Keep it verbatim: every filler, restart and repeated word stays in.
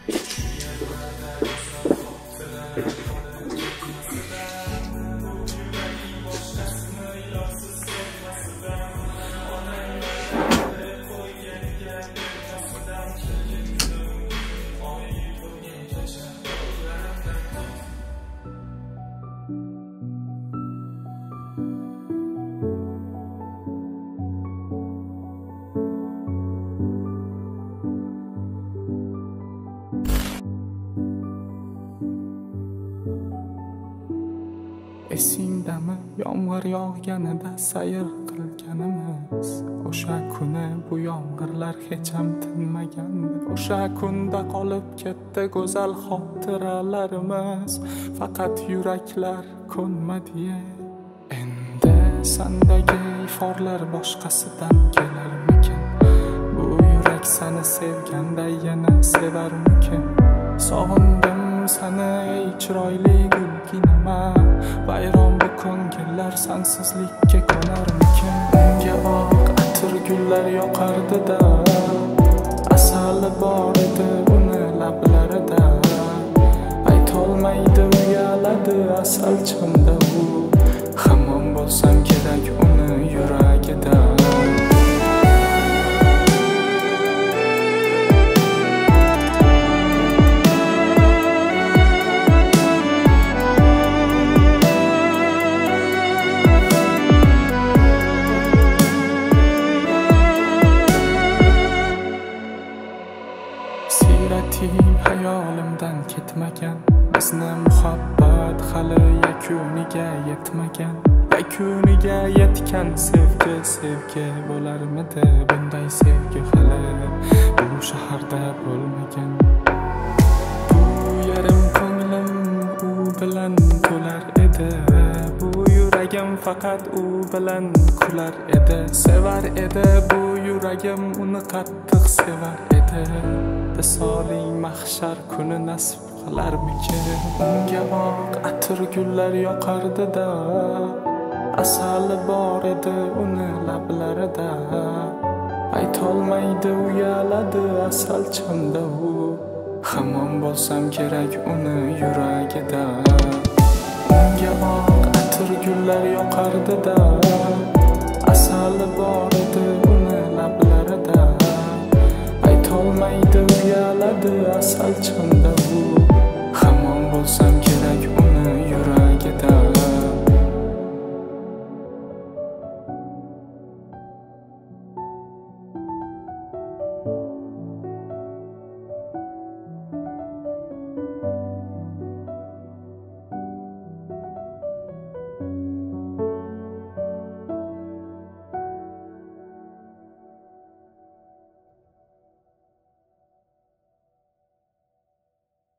Esingdami yomg'ir yog'ganida sayr qilganimiz? O'sha kuni bu yomg'irlar hech ham tinmagandi. O'sha kunda qolib ketdi go'zal xotiralarimiz. Faqat yuraklar ko'nmadi. Endi sandagi iforlar boshqasidan kelarmikin? Bu yurak seni sevganda yana sevarmikin? Sog'indim seni ey chiroyli gulginama. Vayron bu ko'ngillar sensizlikka ko'narmikin? Unga boq, atir gullar yoqardi-da, asali bor edi uni lablarida. Aytolmaydi uyaladi asal chamda u. Hamon bo'lsam kerak uni yuragida. Hayolimdan ketmagan bizni muhabbat hali yakuniga yetmagan. Yakuniga yetgan sevgi sevgi bo'larmidi? Bunday sevgi hali bu shaharda bo'lmagan. Bu yarim ko'nglim u bilan to'lar edi. Bu yuragim faqat u bilan kular edi. Sevar edi bu yuragim uni qattiq sevar edi. Soling mahshar kuni nasib qilarmikin? Unga boq, atir gullar yoqardi-da, asali bor edi uni lablarida. Aytolmaydi uyaladi asal chamda u. Hamon bo'lsam kerak uni yuragida. Unga boq, atir gullar yoqardi-da, asali bor edi uni lablarida. Aytolmaydi uyaladi asal chamda u. Hamon bo'lsam